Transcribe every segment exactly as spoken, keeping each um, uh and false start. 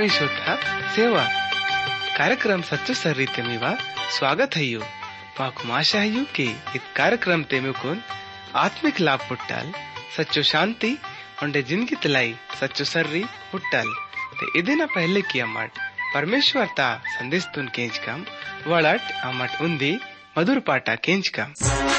श्रोता सेवा कार्यक्रम सच्चो सर्रीते मीवा स्वागत है। माकु आशा है कि इस कार्यक्रम ते मुकुन आत्मिक लाभ पुट्टल सच्चो शांति और जिंदगी तलाई सच्चो सर्री पुट्टल ते इदिना पहले की अमट परमेश्वर ता संदेश तुन केंच कम वड़ट अमट उन्दी मधुर पाटा केंच कम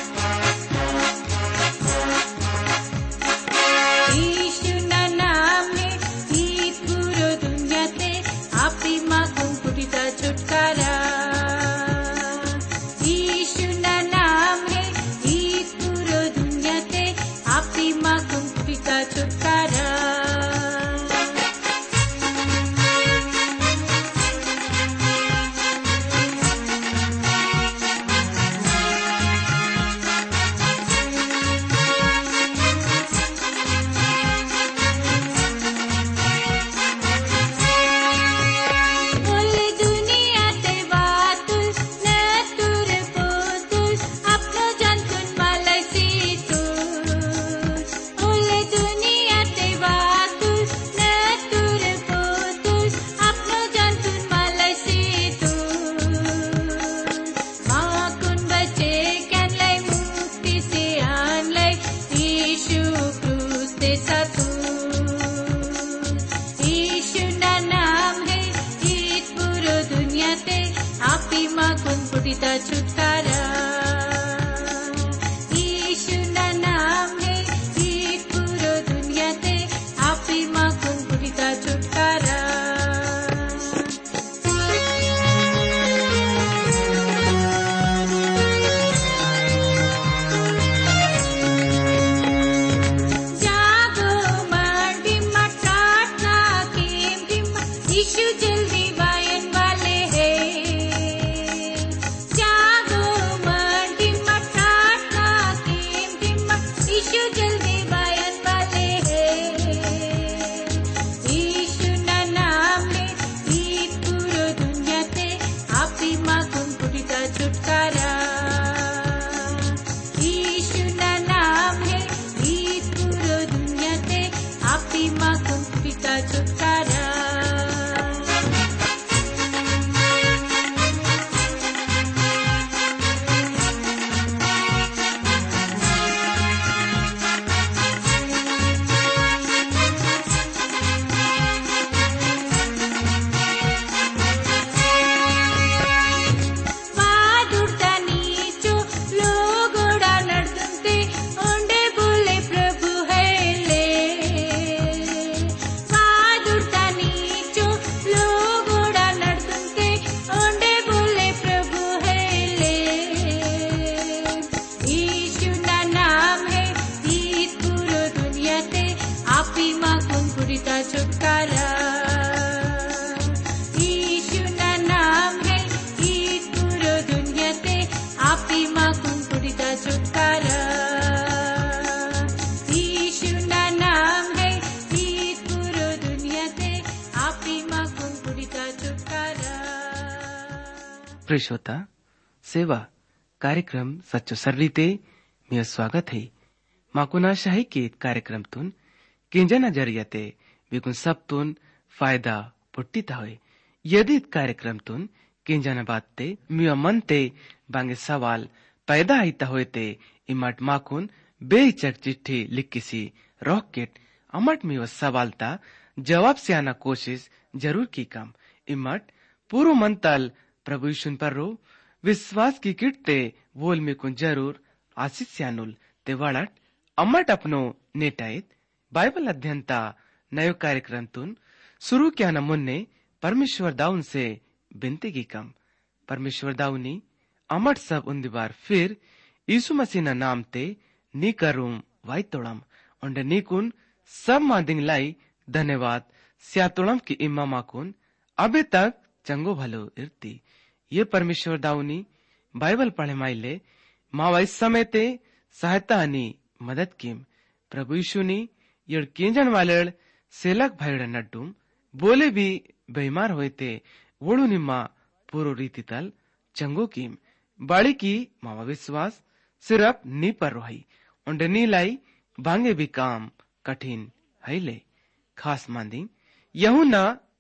श्रोता सेवा कार्यक्रम सच्चो सर्रीते मेरा स्वागत है। माकुना शाही के कार्यक्रम तुन किंजना जरियाते बिकुन सब तुन फायदा पुट्टिता होए। यदि कार्यक्रम तुन किंजना बातते मिया मन ते बांगे सवाल पैदा आईता होए ते इमट माकुन बेहिचक चिट्ठी लिख किसी रॉकेट अमट मिया सवाल ता जवाब से आना कोशिश जरूर की कम इमट पूर्व मंतल प्रभु यीशु पर रो विश्वास की किटते वोल में कुन जरूर आशीष स्यानुल ते वड़ट अमट अपनो नेटाइत बाइबल अध्ययनता नयो कार्यक्रम तुन शुरू क्या न मुन्ने परमेश्वर दाऊन से बिनती की कम परमेश्वर दाऊनी अमट सब उन बार फिर यीशु मसीह ना नाम ते नी करूम वाई तोड़म और नी कुन सब मादिंग लाई धन्यवाद स्यातोड़म की इम्मा माकुन अबे तक चंगो भलो इरती ये परमेश्वर दाऊनी बाइबल पढ़े माइले मावा इस समय ते सहायता आनी मदद कीम प्रभु यीशु नी यड़ केंजन वाले सेलक भाईड़ नड्डूम बोले भी बेमार होए ते वोड़ू निम्मा पूरो रीति तल चंगो कीम बाड़ी की मावा विश्वास सिर्फ नी पर रोही और नी लाई भांगे भी काम कठिन है ले खास मांदी यहूना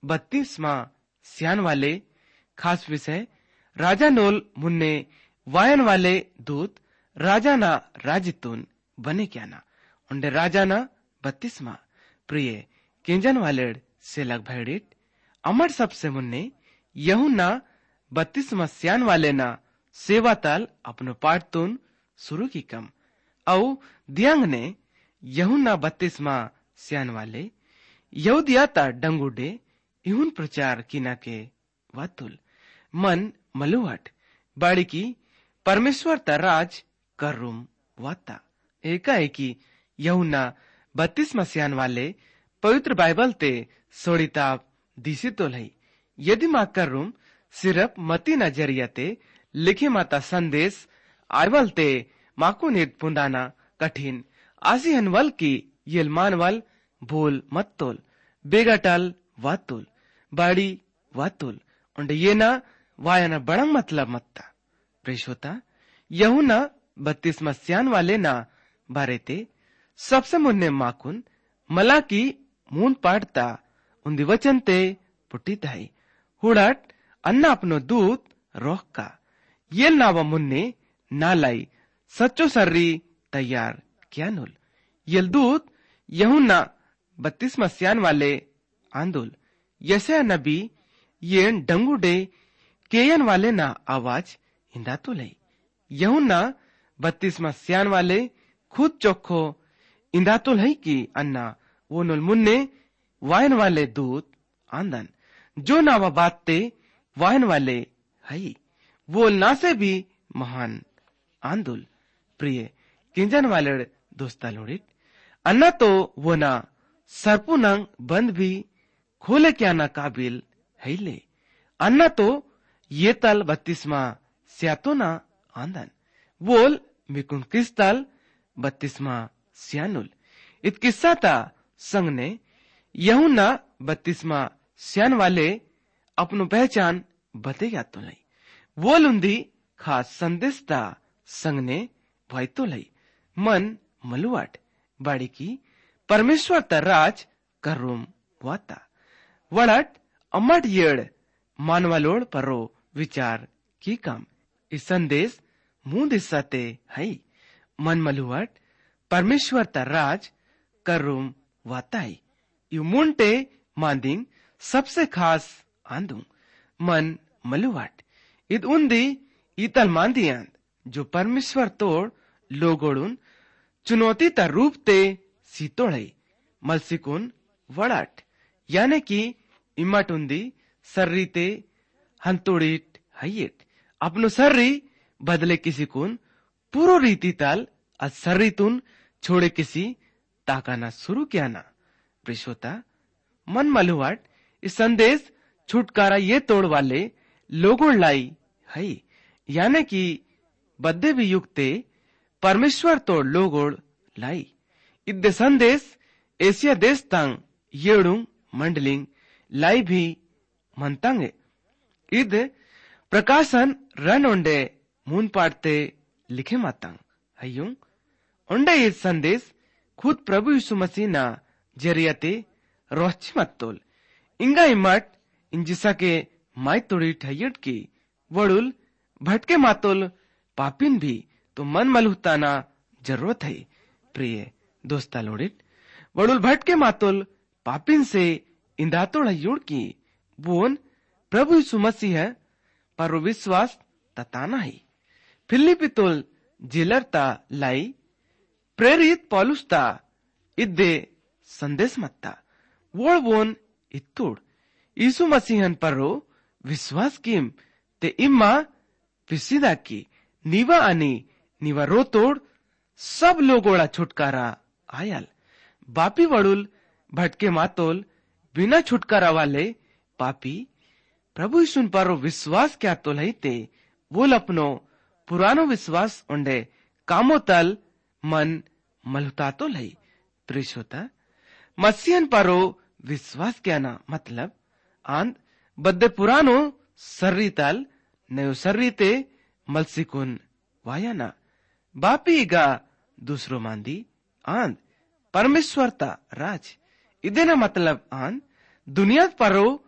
बत्तीसवा स्यान वाले खास विषय राजा नोल मुन्ने वायन वाले दूत राजा ना राजितून बने क्या ना उंडे राजा ना बत्तीसवा प्रिय किंजन वालेड से लग भैडिट अमर सबसे मुन्ने यहुना बत्तीसवा स्यान वाले ना सेवा ताल अपनो पाठतून शुरू की कम औ दियांग ने यहुना बत्तीसवा स्यान वाले यहूदियाता डंगुडे इहुन प्रचार किना के वातुल मन मलुहट बाड़ी की परमेश्वर ता राज करूम वाता एकाएकी यहुना बत्तीसवा स्यान वाले पवित्र बाइबल ते सोड़िताब दिसी तो लई यदि मा करूम सिर्फ मती नजरिया ते लिखे माता संदेश आइवल ते माकू नित पुंदाना कठिन आसी हनवल की येल मानवल भूल मत तोल बेगटल वातुल बाड़ी वातुल उंडे ये ना वायना बड़ंग मतलब मत्ता प्रेषोता यहुना बत्तीसवा स्यान वाले ना बारे ते सबसे मुन्ने माकुन मला की मून पाड़ता उन्दी वचन ते पुटित है हुड़ाट अन्ना अपनो दूत रोह का येल नावा मुन्ने नालाई सच्चो सर्री तैयार क्या नुल येल दूत यहुना बत्तीसवा स्यान वाले आंदोल यशया नबी ये डंगुडे केयन वाले ना आवाज हिंदा तो लई यहुना बत्तीसवा स्यान वाले खुद चोखो इंदा तो लई की अन्ना वो नुल मुन्ने वायन वाले दूत आंदन जो नावा बात ते वायन वाले हई वो ना से भी महान आंदोल प्रिय किंजन वाले दोस्ता लोड़ित अन्ना तो वो ना सरपुनंग बंद भी खोले क्या ना काबिल है ले अन्ना तो ये तल बत्तीसवा स्यातो ना आंदन वोल मिकुन क्रिस्ताल बत्तीसवा स्यानुल इत किस्सा ता संग ने यहुना बत्तीसवा स्यान वाले अपनो पहचान बतेगा तो लई वो लुंदी खास संदेश ता संग ने भाई तो लई मन मलुआट बाड़ी की परमेश्वर ता राज करूम वाता वड़ट अमट येड़ मानवालोड़ परो विचार की काम इस संदेश मुंह दिसाते है मन मलुआट परमेश्वर ता राज करूम वाता है यू मुंटे मांदिंग सबसे खास आंदू मन मलुआट इत उन्दी इतल मांदियां जो परमेश्वर तोड़ लोगोड़ुन चुनौती ता रूप ते सीतोड़े मलसिकुन वड़ाट यानी कि इमट उन्दी सर्री ते हंतोड़ीट हयेट अपनो सर्री बदले किसी कुन पूरो रीति ताल अ सर्री तुन छोड़े किसी ताकाना शुरू किया ना प्रिशोता मन मलुआट इस संदेश छुटकारा ये तोड़ वाले लोगों लाई है यानी कि बद्दे भी युक्ते परमेश्वर तोड़ लोगों लाई इद्दे संदेश एशिया देश तंग येड़ुंग मंडलिंग लाई भी मनतांगे इद प्रकाशन रन ओंडे मून पाड़ते लिखे मातांग हयुं ओंडे ये संदेश खुद प्रभु यीशु मसीह ना जरियाते रोची मत्तोल इंगा इमट इंजिसा के माय तोड़ी ठयट की वड़ुल भटके मातोल पापिन भी तो मन मलुताना जरूरत है प्रिय दोस्ता लोड़िट वड़ुल भटके मातोल पापिन से इंदातोड़ युड़ की बोन प्रभु यीशु मसीह है पर विश्वास तताना है फिलिपी तोल जिलरता लाई प्रेरित पौलुसता इद्दे संदेश मत्ता वोड़ बोन इत्तुड़ यीशु मसीहन परो विश्वास किम ते इम्मा पिसीदा की नीवा आनी नीवा रोतोड़ सब लोगोड़ा छुटकारा आयल बापी वड़ुल भटके मातोल बिना छुटकारा वाले पापी प्रभु यीशु परो विश्वास क्या तो लईते वो अपनो पुरानो विश्वास उंडे कामो तल मन मलुता तो लई प्रिशोता मसीहन परो विश्वास क्या ना मतलब आंद बद्दे पुरानो सर्री तल नयो सर्री ते मलसिकुन वायाना बापीगा दूसरो मांदी आंद परमेश्वरता राज इदेना मतलब आंद दुनिया परो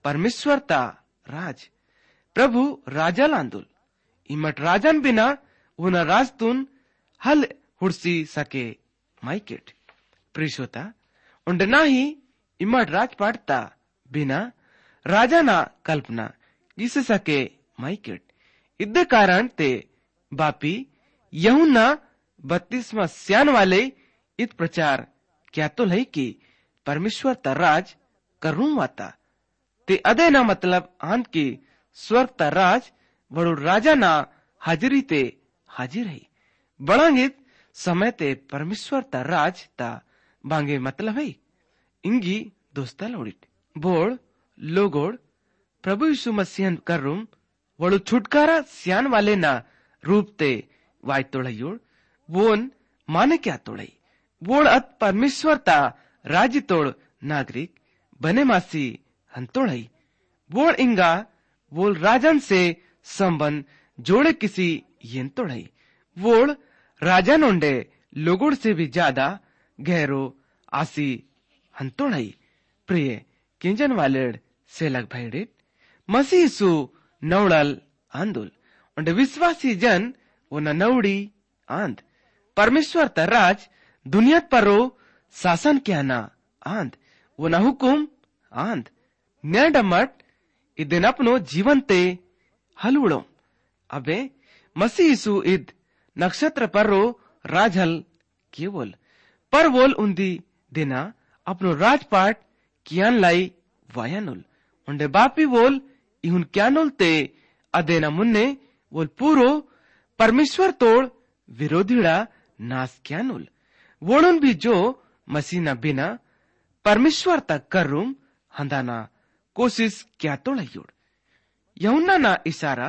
परमेश्वरता राज प्रभु राजा लांदुल इमट राजन बिना उन राजतुन हल हुड़सी सके माइकेट प्रिशोता उंड नाही इमट राज पाटता बिना राजा ना कल्पना इस सके माइकेट इद्दे कारण ते बापी यहुन्ना बत्तीसवा स्यान वाले इत प्रचार क्या तो लई कि परमेश्वर ता राज करूं वाता ते अदे ना मतलब आंत की स्वर्ग ता राज बड़ो राजा ना हाजिरी ते हाजिर है बड़ांगित समय ते परमेश्वर ता राज ता बांगे मतलब है इंगी दोस्ता लोडिट बोड़ लोगोड़ प्रभु यीशु मसीह करूं वड़ो छुटकारा स्यान वाले ना रूप ते वाय तोड़योड़ वोन माने क्या तोड़ई वोड़ अत परमेश्वर ता राज्य तोड़ नागरिक बने मासी हंतोड़ई वोड़ इंगा वोल राजन से संबंध जोड़े किसी येन तोड़ई वोड़ राजन ओंडे लोगोड़ से भी ज्यादा गहरो आसी हंतोड़ई प्रिय किंजन वालेड़ से लग भाईडिट मसीह सु नवड़ल आंदुल ओंडे विश्वासी जन वो न नवड़ी आंद परमेश्वर ता राज दुनिया परो शासन क्या ना आंद वो न हुकुम आंद न्याय डमट इदिन अपनो जीवन ते हलुड़ो अबे मसीह यीशु इद नक्षत्र परो राजहल केवल पर वोल उन्दी दिना अपनो राजपाट कियान लाई वायानुल उंडे बापी वोल इहुन क्यानुल ते अदेना मुन्ने वोल पूरो परमेश्वर तोड़ विरोधीड़ा नास क्यानुल वोड़ुन भी जो मसीह न बिना परमेश्वर तक करूम हंदाना कोशिश क्या तोड़योड़ यहुन्ना ना इशारा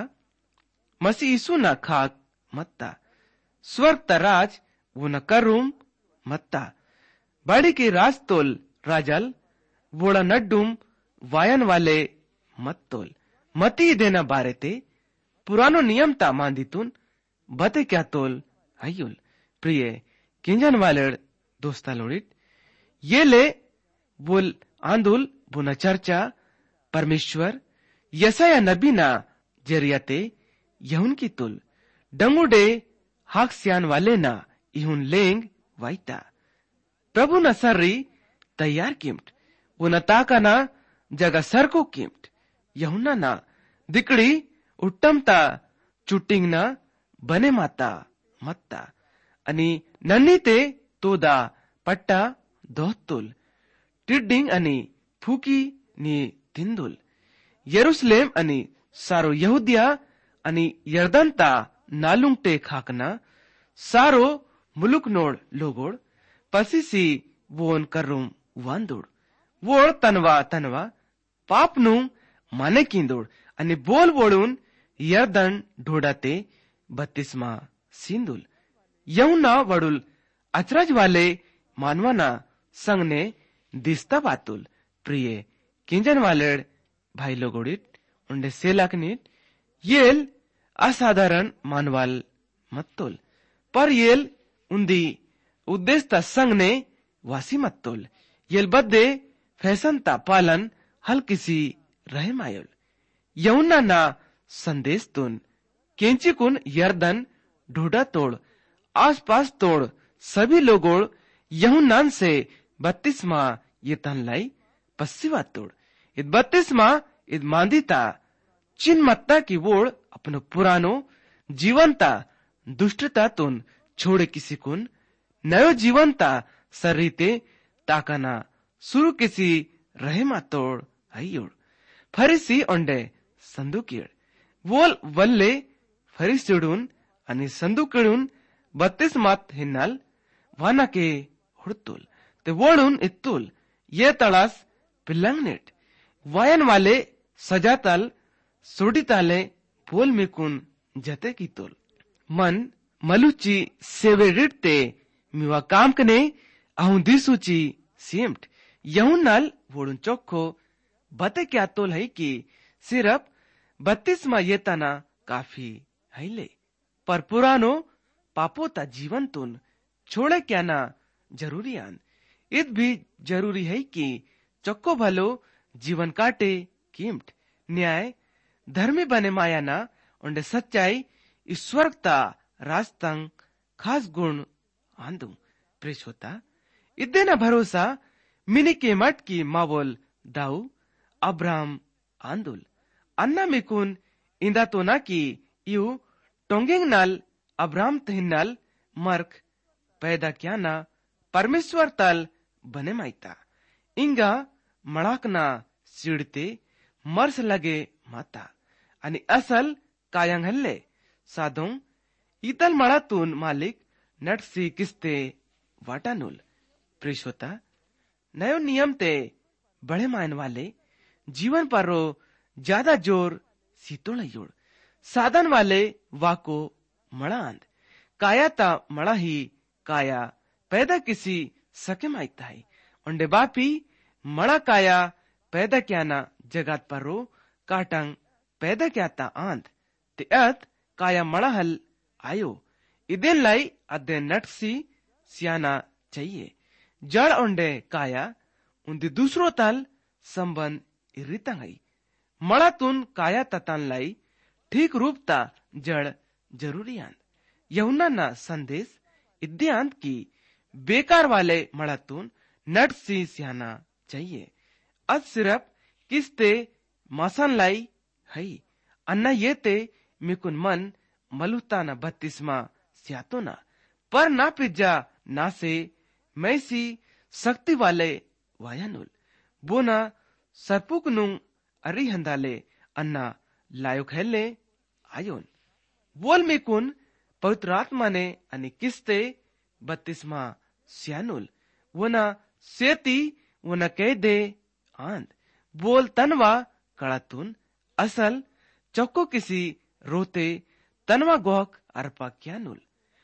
मसीह यीशु ना खाक मत्ता स्वर्ग तराज वो न करूम मत्ता बड़ी के राजतोल राजल वोड़ा नड्डुम वायन वाले मत्तोल मती देना बारे ते पुरानो नियम ता मांदितुन बते क्या तोल हयुल प्रिय किंजन वाले दोस्ता लोड़ित ये ले बोल आंदुल बुना चर्चा परमेश्वर यसाया नबी ना जरियाते यहुन की तुल डंगुडे हाक सियान वाले ना इहुन लेंग वाइता प्रभु न सर्री तैयार किम्ट वो न ताका ना जगह सर को किम्ट यहुना ना दिकड़ी उत्तमता चुट्टिंग ना बने माता मत्ता अनि नन्नी ते तोदा पट्टा दोहतुल टिड्डिंग अनि फूकी नि तिंदुल यरूशलेम अनि सारो यहूदिया अनि यर्दनता नालुंगटे खाकना सारो मुलुक नोड लोगोड पसीसी वोन करूम वांदोड वोड तनवा तनवा पापनु माने किंदोड अनि बोल बोडून यर्दन ढोडाते बत्तीसमा सिंदुल यहुना वडुल अचरज वाले मानवाना संगने दिस्ता बातुल प्रिय किंजन वाले भाई लोगोडित उंडे सेलाकनित येल असाधारण मानवाल मत्तोल पर येल उन्दी उद्देश्य संगने वासी मत्तोल येल बद्दे फैशन ता पालन हल किसी रहे मायोल यहुना ना संदेश तुन केंची कुन यर्दन ढूढ़ा तोड़ आस पास तोड़ सभी लोगों यहुनान से बत्तीसमा ये तन लाई पश्चिवा तोड़ इत बत्तीसमा इत मांदिता चिन मत्ता की वोड़ अपनो पुरानो जीवनता दुष्टता तुन छोड़े किसी कुन नयो जीवनता सरीते ताकाना शुरू किसी रहे मा तोड़ आयोड़ फरीसी ओंडे संदुकीड़ वोल वल्ले फरीसीडून आणि संदुकीडून बत्तीसमात हिन्नाल वाना के हुड़तुल ते वोडून इत्तुल ये तळास पिल्लंगनेट वायन वाले सजाताल सोडिताले बोल मिकुन जते की तोल मन मलुची सेवे रिटते मिवा काम कने आहूं दिसुची सीम्ट यहुन्नाल वोडून चोखो बते क्या तोल है कि सिर्फ बत्तीसमा ये तना काफी है ले पर पुरानो पापोता जीवन तुन छोड़े क्या ना जरूरी आन इत भी जरूरी है कि चक्को भलो जीवन काटे कीमट न्याय धर्मी बने मायाना उंडे सच्चाई ईश्वरता रास्तंग खास गुण आंदू प्रेस होता इदेना भरोसा मिनी के मट की मावोल दाऊ अब्राहम आंदुल अन्ना मिकुन इंदा तो ना की यू टोंगेंग नाल अब्राहम तहिन्नल मर्क पैदा क्या ना परमेश्वर तल बने माइता इंगा मड़ाकना सिड़ते मर्स लगे माता आणि असल कायांग हल्ले साधों इतल मड़ातून मालिक नटसी किस्ते वाटानुल प्रेस होता नयो नियम ते बड़े मायन वाले जीवन पर रो ज्यादा जोर सीतोड़ योड़ साधन वाले वाको मड़ांद काया ता मड़ा ही काया पैदा किसी सके माइता है उंडे बापी मड़ा काया पैदा क्या ना जगत पर रो काटंग पैदा क्या ता आंद ते अत काया मड़ा हल आयो इदेन लाई अदे नटसी सियाना चाहिए जड़ उंडे काया उन्दी दूसरो तल संबंध इरितंग है मड़ा तुन काया ततन लाई ठीक रूप ता जड़ जरूरी आंद यहुना ना संदेश इद्यांत की बेकार वाले मड़ातून नट सी सियाना चाहिए अज सिर्फ किस्ते मसन लाई है अन्ना ये ते मिकुन मन मलुता ना बत्तीसमा सियातो ना पर ना पिज्जा ना से मैसी शक्ति वाले वायानुल बोना सरपुक नुंग अरी हंदाले अन्ना लायो खेले आयोन बोल मिकुन पवित्र आत्मा ने अनि किस्ते बत्तीसमा सियानुल वना सेती वना कह दे आंद बोल तनवा कड़ातुन असल चौको किसी रोते तनवा गोहक अरपा क्यानुल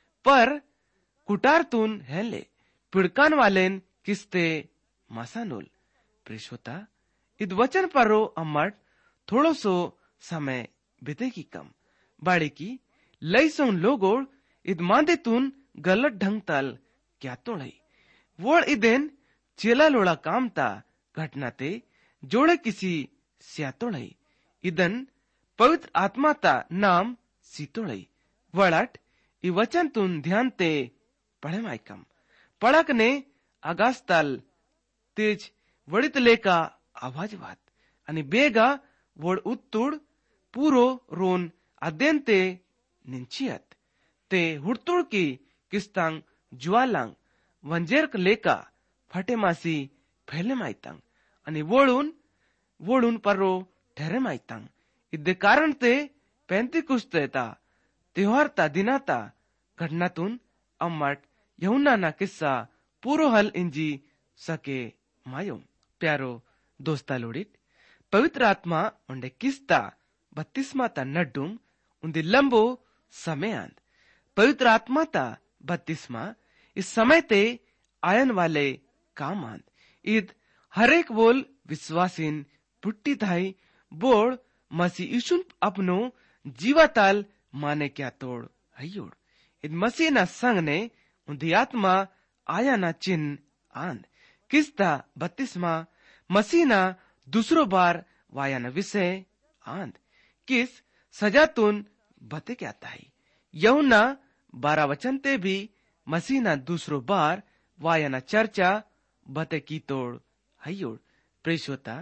पर कुटारतुन हेले पिड़कान वालेन किस्ते मसानुल प्रेशोता इद वचन परो अम्मट थोड़ो सो समय बीतेगी कम बाड़ी की लई सोन लोगोड़ इद मांदे तुन गलत ढंग तल क्या तोड़ई वोड़ इदेन चेला लोड़ा काम ता घटना ते जोड़े किसी स्यातोड़ई इदन पवित्र आत्मा ता नाम सीतोड़ई वड़ट इ वचन तुन ध्यान ते पढ़े माइकम पड़क ने आगास तल तेज वड़ित लेका आवाज वात अनि बेगा वोड़ उत्तुड़ पूरो रोन अदेंते निंचियत ते हुड़तुड़ की किस्तांग ज्वालांग वंजेरक लेका फटे मासी फैले माइतांग अनि वोड़ून वोड़ून परो ठहरे माइतांग इद्दे कारण ते पैंती कुस्ते ता त्योहार ता दिना ता घटनातून अम्मट यहुना ना किस्सा पूरो हल इंजी सके मायो प्यारो दोस्ता लोड़ित पवित्र आत्मा उंडे किस्ता बत्तीसमा ता नड्डुम उन्दी लंबो समय आंद पवित्र आत्मा ता बत्तीसमा इस समय ते आयन वाले काम आंद ईद हरेक बोल विश्वासीन पुट्टी थाई बोड़ मसी ईशुन अपनो जीवाताल माने क्या तोड़ हयोड़ ईद मसीह ना संग ने उन्दी आत्मा आया ना चिन्ह आंद किस्ता बत्तीसमा मसीह ना दूसरो बार वाया ना विषय आंद किस सजातुन बते क्या ताई यहुना बारह वचन ते भी मसीह ना दूसरो बार वाया ना चर्चा बते की तोड़ हयोड़ प्रेशोता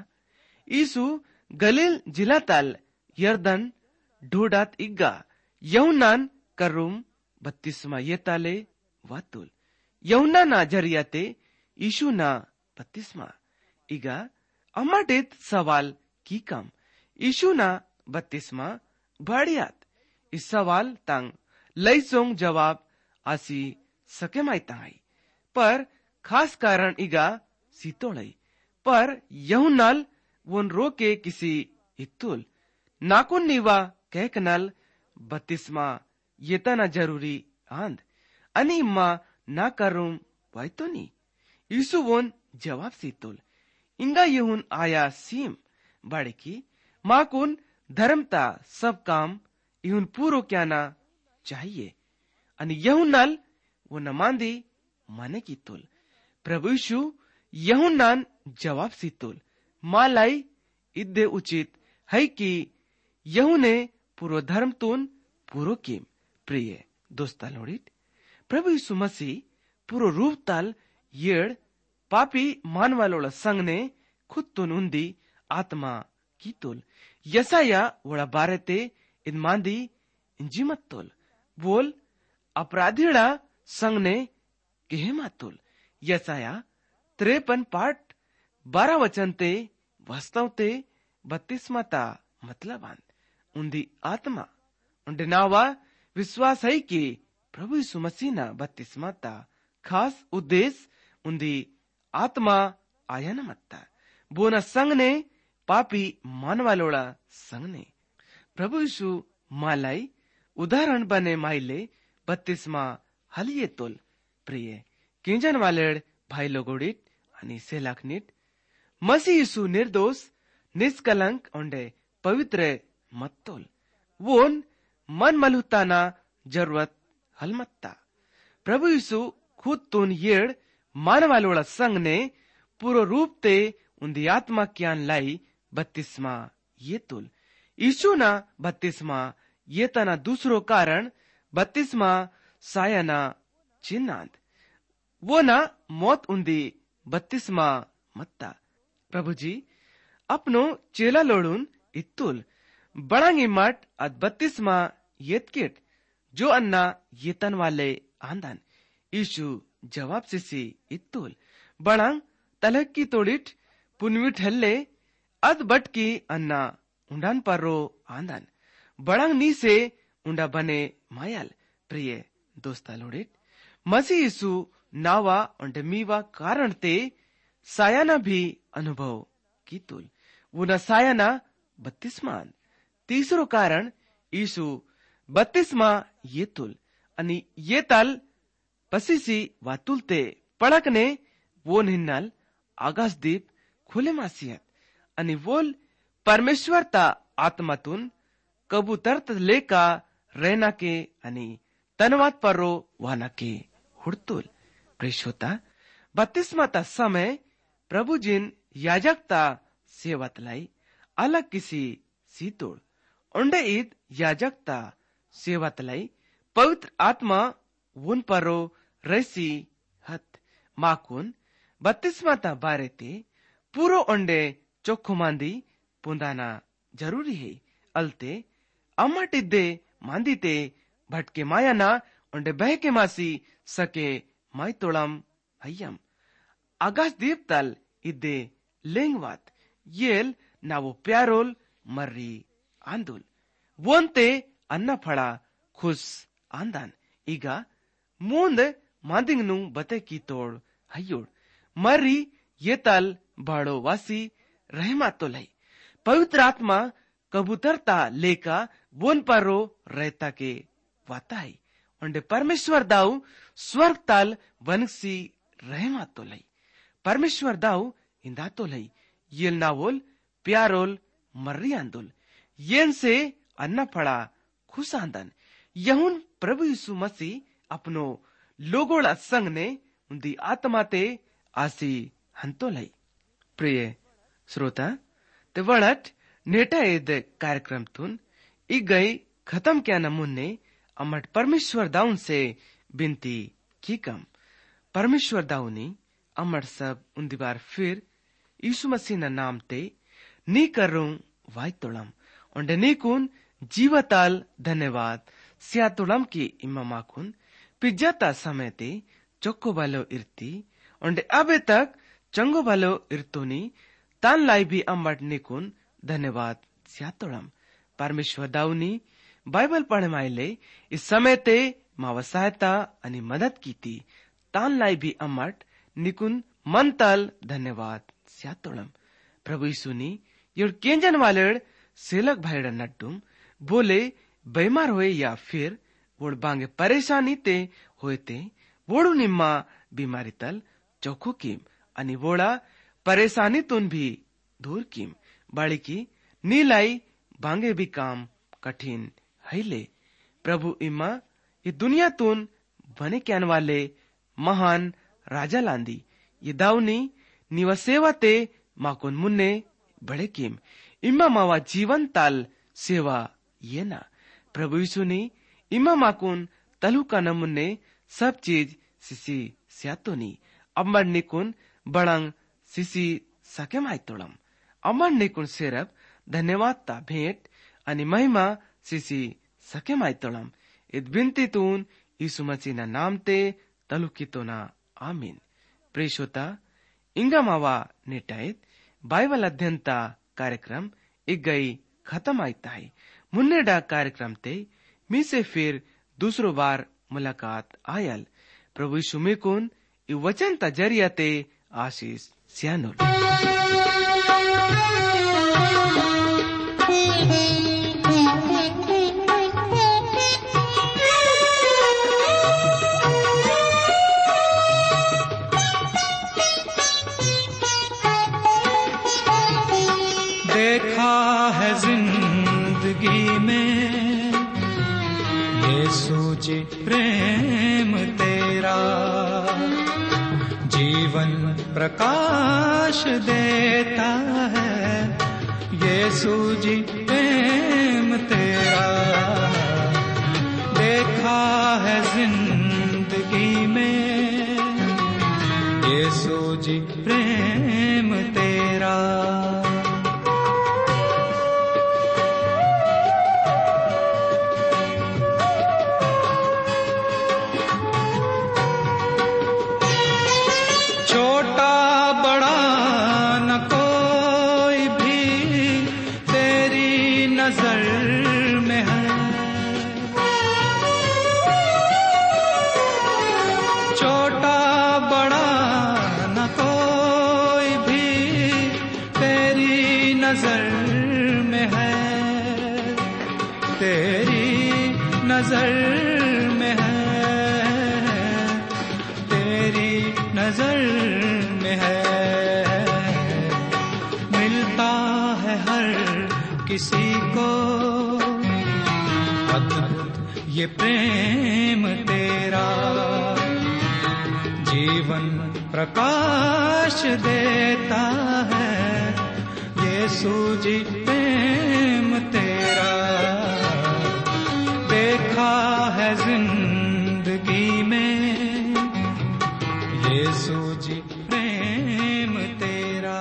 ईसु गलील जिला तल यर्दन ढूडात इग्गा यहुनान करुम बत्तीसमा ये ताले वातुल यहुना ना जरियाते ईशु ना बत्तीसमा इगा अमाटित सवाल की कम ईशु ना बत्तीसमा बढ़ियात इस सवाल तंग लईसोंग जवाब आसी सके माइताई पर खास कारण इगा सीतोड़ई पर यहुनल वोन रो के किसी इत्तुल नाकुन नीवा कहकनल बत्तीसमा ये तना जरूरी आंद अनि इम्मा ना करूम वाइतो नी यीशु वोन जवाब सीतुल इंगा यहुन आया सीम बाड़े की माकुन धर्मता सब काम इहुन पूरो क्या ना चाहिए अनि यहुनल वो नमांदी माने की तुल प्रभु यीशु यहुनान जवाब सीतुल मालाई इद्दे उचित है कि यहुने पूर्व धर्म तून पूरो किम। प्रिय दोस्ता लोड़ीट प्रभु यीशु मसीह पूरो रूप ताल येड़ पापी मानवालोಳ संगने खुद तुन उंदी आत्मा की तुल यसाया वड़ा बारेते इन मांदी इंजिमत तुल बोल अपराधीड़ा संगने केहेमा तुल यसाया त्रेपन पाठ बारह वचन ते वास्तव ते बत्तीसमाता मतलब आन उंदी आत्मा उंडे नावा विश्वास है कि प्रभु यीशु मसीह ना बत्तीसमाता खास उद्देश्य उंदी आत्मा आया न मत्ता बोना संग ने पापी मानवालोड़ा संग ने प्रभु यीशु मालाई उदाहरण बने माइले बत्तीसमा हलिये तोल। प्रिय किंजन वालेड भाई लोगोडिट आणि सेलाखनीट मसीह यीशु निर्दोष निष्कलंक ओंडे पवित्र मत्तोल वोन मन मलुताना जरूरत हलमत्ता प्रभु यीशु खुद तुन येड़ मानवालोड़ा संग ने पूरो रूप ते उंदी आत्मा क्यान लाई बत्तीसमा ये तुल यीशु ना बत्तीसमा ये तना दूसरो कारण बत्तीसमा सायना चिन्नांत वो ना मौत उंदी बत्तीसमा मत्ता प्रभु जी अपनो चेला लोड़ून इत्तुल बड़ांगी मट अद बत्तीसमा येतकिट जो अन्ना येतन वाले आंदन यीशु जवाब सिसी इत्तुल बड़ांग तलक की तोड़िट पुनविट हल्ले अद बट की अन्ना उंडान पर्रो आंदन बड़ांग नी से उंडा बने मायल। प्रिय दोस्ता लोड़िट मसीह यीशु नावा उंडे मीवा कारण ते सायाना भी अनुभव की तुल वो न सायाना बत्तीसमान तीसरो कारण यीशु बत्तीसमा ये तुल अनि ये तल पसीसी वातुलते पड़कने वो निन्नल आकाशदीप खुले मासियत आणि वोल परमेश्वरता आत्मातून कबूतरत लेका रहना के आणि तनवात परो वाना के हुड़तुल। प्रेषोता बत्तीसमाता समय प्रभु जिन याजकता सेवत लाई अलग किसी सीतोड़ उंडे ईद याजकता सेवत लाई पवित्र आत्मा उन परो रैसी हत माकुन बत्तीसमाता बारे ते पूरो उंडे चोखो मांदी पुंदाना जरूरी है अलते अम्मट इद्दे मांदी ते भटके मायाना उंडे बहके मासी सके माई तोड़म हयम आकाश दीप तल इद्दे लेंगवात येल ना वो प्यारोल मर्री आंदुल वोंते अन्ना फड़ा खुश आंदान इगा मूंद मांदिंग नु बते की तोड़ हयोड़ मर्री ये तल बाड़ो वासी रहमा तो लाई पवित्र आत्मा कबूतरता लेका वोन परो रहता के वाता है उंडे परमेश्वर दाऊ स्वर्ग ताल वनसी रहमा तो लाई परमेश्वर दाऊ इंदा तो लाई येल नावोल प्यारोल मर्री आंदोल येन से अन्ना पड़ा खुश आंदन यहुन प्रभु यीशु मसीह अपनो लोगोड़ा संग ने उंदी आत्मा ते आसी हंतो लाई। प्रिय श्रोता ते वड़ट नेटा एद कार्यक्रम तुन इ गई खत्म क्या नमुन्ने अमट परमेश्वर दाऊन से बिनती की कम परमेश्वर दाऊनी अमट सब उन्दी बार फिर यीशु मसीह ना नाम ते नी कर रू वाई तोड़म उंडे नी कुन जीवताल धन्यवाद सिया तोड़म की इम्मा माकुन पिज्जाता समय ते चोक्को बालो इर्ती उंडे अबे तक चंगो बालो इर्तोनी तान लाई भी अम्बट निकुन धन्यवाद स्यातोड़म परमेश्वर दाऊनी बाइबल पढ़े माइले इस समय ते मावा सहायता अनि मदद की थी तान लाई भी अम्बट निकुन मन तल धन्यवाद स्यातोड़म प्रभु यीशुनी योर केंजन वालेड़ सेलक भाईड़ा नट्टुम बोले बीमार होए या फिर वोड़ बांगे परेशानी ते होए ते वोड़ू निम्मा बीमारी तल चौखो कीम अनि वोड़ा परेशानी तुन भी दूर कीम बाड़ी की नीलाई बांगे भी काम कठिन है ले प्रभु इम्मा ये दुनिया तुन बने क्यान वाले महान राजा लांदी ये दाऊनी निवा सेवा ते माकुन मुन्ने बड़े किम इम्मा मावा जीवन ताल सेवा ये ना प्रभु यीशु ने इम्मा माकुन तलु का नमुन्ने सब चीज सिसी स्यातो नी अम्मर निकुन बड़ंग सिसी सके माय तोड़म अम्मर निकुन सेरब धन्यवाद ता भेंट अनि महिमा सिसी सके माय तोड़म इत बिनती तून यीशु मसीह ना नाम ते तलु की तो ना आमीन। प्रेषोता इंगा मावा नेटाइत बाइबल अध्ययनता कार्यक्रम एक गई खत्म आईता है मुन्ने डा कार्यक्रम ते मी से फिर दूसरो बार मुलाकात आयल प्रभु यीशु में कुन इ वचन ता जरिया ते आशीष सियानुल। देखा है जिंदगी में यीशु जी प्रेम तेरा जीवन प्रकाश देता है यीशु जी प्रेम तेरा देखा है जिंदगी में यीशु जी प्रेम तेरा नजर में है तेरी नजर में है मिलता है हर किसी को अद्भुत ये प्रेम तेरा जीवन प्रकाश देता है यीशु जी प्रेम तेरा देखा है जिंदगी में यीशु जी प्रेम तेरा।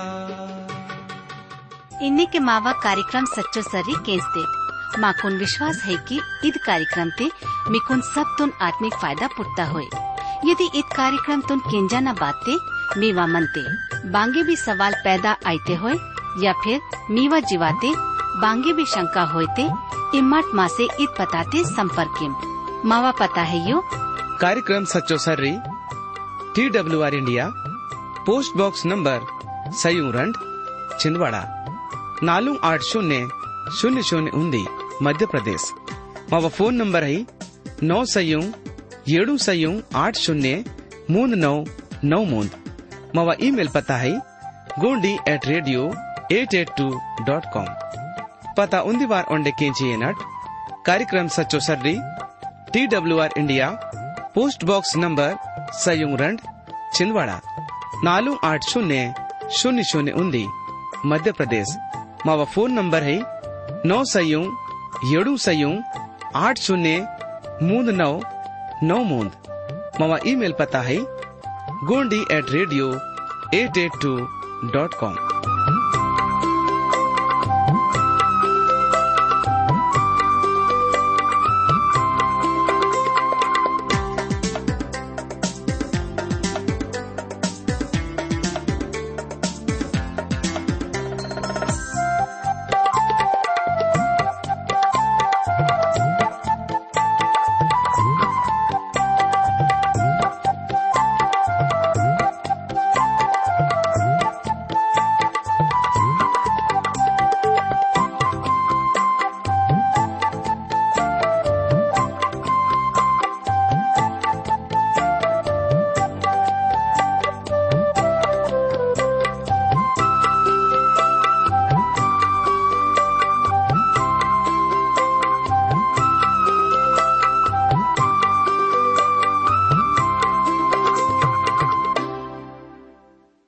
इन्हीं के मावा कार्यक्रम सच्चो सरी केंसते माकुन विश्वास है कि ईद कार्यक्रम ते मिकुन सब तुन आत्मिक फायदा पुटता होए। यदि ईद कार्यक्रम तुन केंजा न बाते मीवा मनते बांगे भी सवाल पैदा आते होए या फिर मीवा जीवाते बांगे भी शंका होते इम्मत माँ से इत पताते संपर्क मावा पता है यो कार्यक्रम सच्चो सर्री T W R India post box number सयूरंड छिंदवाड़ा नालू आठ शून्य शून्य शून्य उन्दी मध्य प्रदेश मावा फोन नंबर है नौ सयू येडू सयू आठ शून्य मूंद नौ नौ मूंद मावा ईमेल पता है Gondi at radio at at two dot com पता उन्दी बार ओंडे केंची नट कार्यक्रम सच्चो सर्री T W R India post box number सयूरंड छिंदवाड़ा नालू आठ शून्य शून्य शून्य उन्दी मध्य प्रदेश मावा फोन नंबर है नौ सयू येडू सयू आठ शून्य मूंद नौ नौ मूंद मावा ईमेल पता है Gondi at radio at at two dot com.